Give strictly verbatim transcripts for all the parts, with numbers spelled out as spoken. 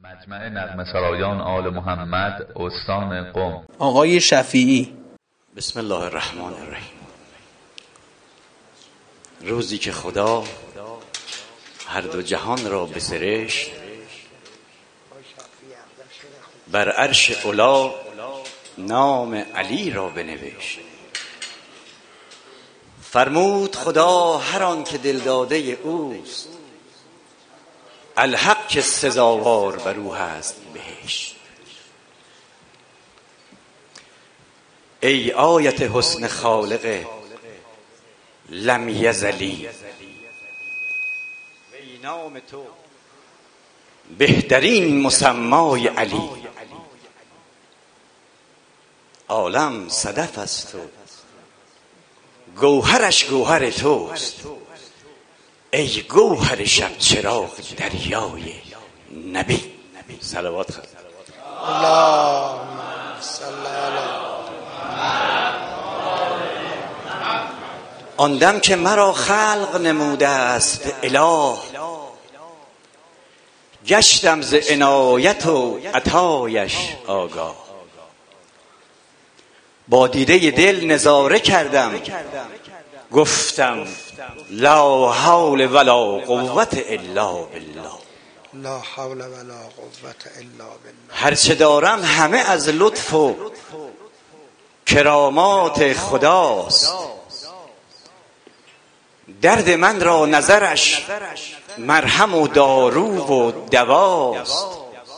مجمع نغمه‌سرایان آل محمد استان قم. آقای شفیعی. بسم الله الرحمن الرحیم. روزی که خدا هر دو جهان را بسرشت، بر عرش علا نام علی را بنوشت. فرمود خدا هر آن که دل داده اوست، الحق که سزاوار بر او هست بهشت. ای آیت حسن خالق لم یزلی، ای نام تو بهترین مسمای علی. عالم صدف است و گوهرش گوهر توست، ای گوهر شب چراغ دریای نبی. صلوات خواهد. اللهم صل علی. آن دم که مرا خلق نموده است اله، گشتم ز عنایت و عطایش آگاه. با دیده دل نظاره کردم، گفتم لا حول ولا قوت الا بالله. لا حول ولا قوت الا بالله. هرچه دارم همه از لطف و کرامات خداست. درد من را نظرش مرهم و دارو و دواست.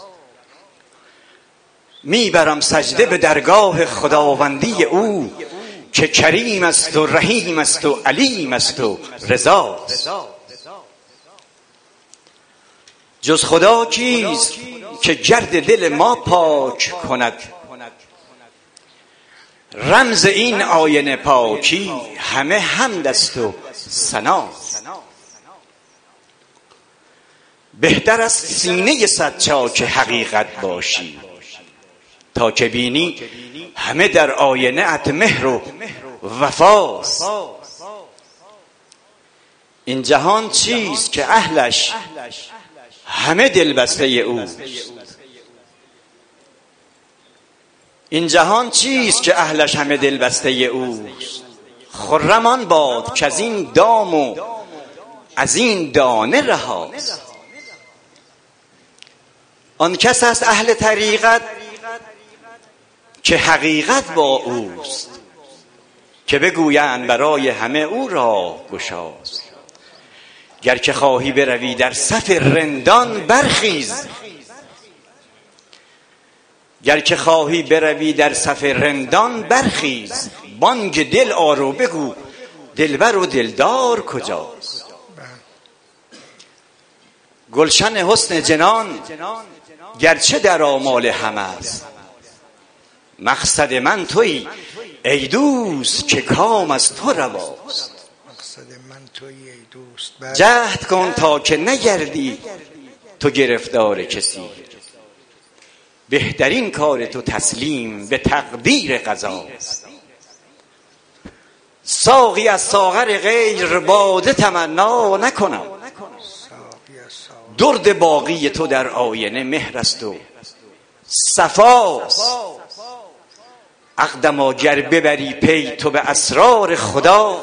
میبرم سجده به درگاه خداوندی او، که کریم است و رحیم است و علیم است و رضاست. جز خدا کیست که گرد دل ما پاک کند؟ رمز این آینه پاکی همه حمد است و ثناست. بهتر است سینه صد چاک حقیقت باشی، تا که بینی همه در آینه ات مهر و وفاست. این جهان چیست که اهلش همه دلبسته اوست؟ این جهان چیست که اهلش همه دلبسته اوست؟ خرم آن باد که از این دام و از این دانه رهاست. آن کس است اهل طریقت که حقیقت با اوست، که بگویند برای همه او راه گشاست. گر که خواهی بروی در صف رندان برخیز، گر که خواهی بروی در صف رندان برخیز. بانگ دل آرو بگو دلبر و دلدار کجاست. گلشن حسن جنان گرچه در آمال همه است، مقصد من تویی ای دوست که کام از تو رواست. جهد کن تا که نگردی تو گرفتار کسی، بهترین کار تو تسلیم به تقدیر قضاست. ساقی از ساغر غیر باده تمنا نکنم، درد باقی تو در آینه مهر است و صفاست. عقدما گر ببری پی تو به اسرار خدا،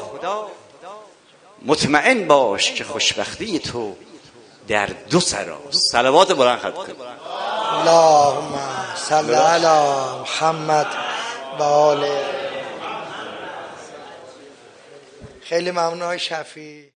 مطمئن باش که خوشبختی تو در دو سراست. صلوات بلند خواهد کنید. اللهم صل علی محمد و آل. خیلی ممنون آقای شفیعی.